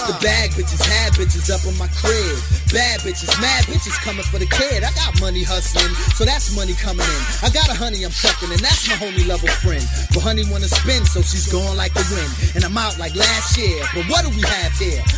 The bag bitches, had bitches up on my crib. Bad bitches, mad bitches coming for the kid. I got money hustling, so that's money coming in. I got a honey I'm fucking, and that's my homie level friend. But honey wanna spin, so she's going like the wind. And I'm out like last year, but what do we have here?